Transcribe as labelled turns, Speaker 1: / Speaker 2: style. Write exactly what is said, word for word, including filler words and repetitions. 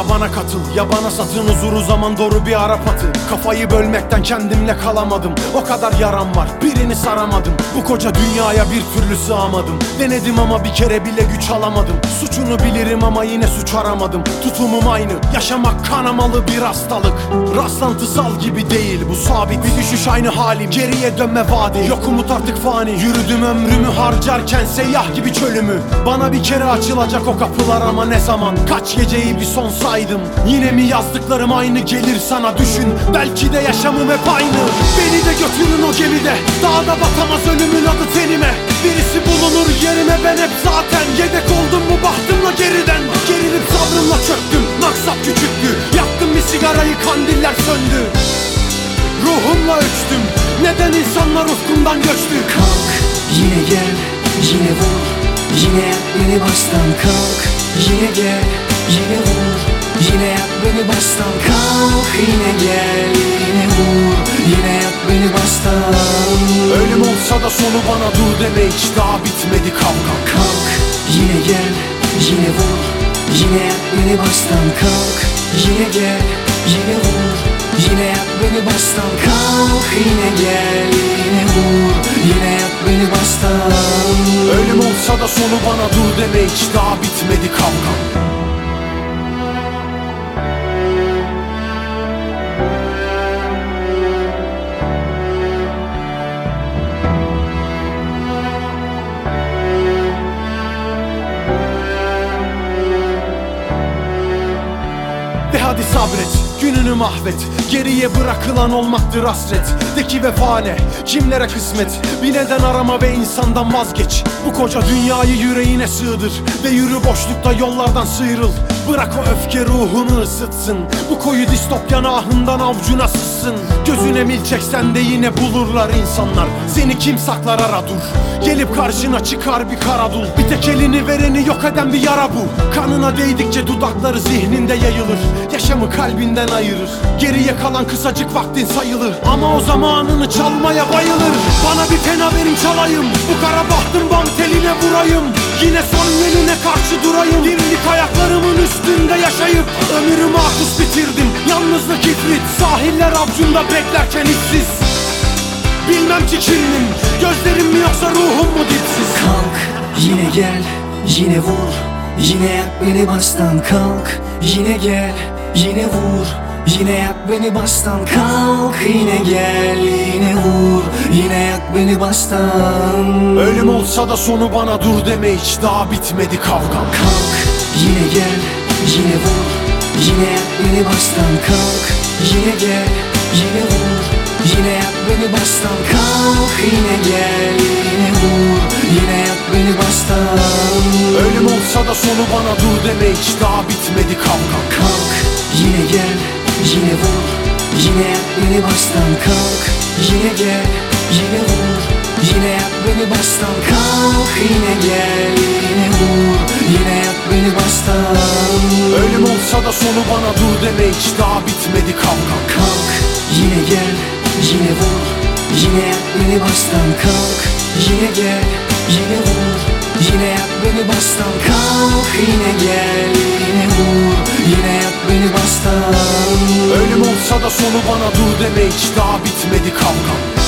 Speaker 1: ya bana katıl ya bana satın huzuru zaman doğru bir Arap atı. Kafayı bölmekten kendimle kalamadım, o kadar yaram var birini saramadım. Bu koca dünyaya bir türlü sığamadım. Denedim ama bir kere bile güç alamadım. Suçunu bilirim ama yine suç aramadım. Tutumum aynı, yaşamak kanamalı bir hastalık. Rastlantısal gibi değil bu sabit, bir düşüş aynı halim. Geriye dönme vadi, yok umut artık fani. Yürüdüm ömrümü harcarken seyyah gibi çölümü. Bana bir kere açılacak o kapılar ama ne zaman? Kaç geceyi bir son saydım. Yine mi yazdıklarım aynı gelir sana, düşün. Belki de yaşamım hep aynı. Beni de götürün o gemide, dağda batamaz ölümün adı tenime. Birisi bulunur yerime, ben hep zaten yedek oldum bu bahtımla geriden. Gerilip sabrımla çöktüm, maksat küçüktü. Yaktım bir sigarayı, kandiller söndü. Ruhumla ölçtüm, neden insanlar ufkumdan göçtü.
Speaker 2: Kalk yine gel, yine vur, yine yak beni baştan. Kalk yine gel, yine vur, yine yak beni baştan. Kalk yine gel, yine vur, yine yak beni baştan.
Speaker 1: Ölüm olsa da sonu bana dur deme, hiç daha bitmedi kavgam.
Speaker 2: Kalk yine gel, yine vur, yine yak beni baştan. Kalk yine gel, yine vur, yine yak beni baştan. Kalk yine gel, yine vur, yine yak beni baştan.
Speaker 1: Ölüm olsa da sonu bana dur deme, hiç daha bitmedi kavgam. De hadi sabret, gününü mahvet. Geriye bırakılan olmaktır hasret. De ki vefa ne, kimlere kısmet. Bir neden arama ve insandan vazgeç. Bu koca dünyayı yüreğine sığdır ve yürü boşlukta yollardan sıyrıl. Bırak o öfke ruhunu ısıtsın. Bu koyu distopyan ahından avcuna sızsın. Gözüne mil çeksen de yine bulurlar insanlar. Seni kim saklar, ara dur. Gelip karşına çıkar bir kara dul. Bir tek elini vereni yok eden bir yara bu. Kanına değdikçe dudakları zihninde yayılır. Yaşamı kalbinden ayırır. Geriye kalan kısacık vaktin sayılı. Ama o zamanını çalmaya bayılır. Bana bir pena verin çalayım. Bu kara bahtın bam teline vurayım. Yine son yenine karşı durayım. Dimdik ayaklarımın üstünde yaşayıp ömrümü akus bitirdim. Yalnızlık ifrit, sahiller avcumda beklerken işsiz. Bilmem ki kimim, gözlerim mi yoksa ruhum mu dipsiz.
Speaker 2: Kalk yine gel, yine vur, yine yak beni baştan. Kalk yine gel, yine vur, yine yak beni baştan. Kalk yine gel, yine vur, yine yak beni baştan.
Speaker 1: Ölüm olsa da sonu bana dur deme, hiç daha bitmedi kavgam.
Speaker 2: Kalk yine gel, yine vur, yine yak beni baştan. Kalk yine gel, yine vur, yine yak beni baştan. Kalk yine gel, yine vur, yine yak beni baştan.
Speaker 1: Ölüm olsa da sonu bana dur deme, hiç daha bitmedi kavgam.
Speaker 2: Kalk yine gel, yine vur, yine yak beni baştan. Kalk yine gel, yine vur, yine yak beni baştan. Kalk yine gel, yine vur, yine yak beni baştan.
Speaker 1: Ölüm olsa da sonu bana dur deme, hiç daha bitmedi kavgam.
Speaker 2: Kalk yine gel, yine vur, yine yak beni baştan. Kalk yine gel, yine vur, yine yak beni baştan. Kalk yine gel, yine vur, yine yak beni baştan.
Speaker 1: Ölüm olsa da sonu bana dur deme, hiç daha bitmedi kavgam.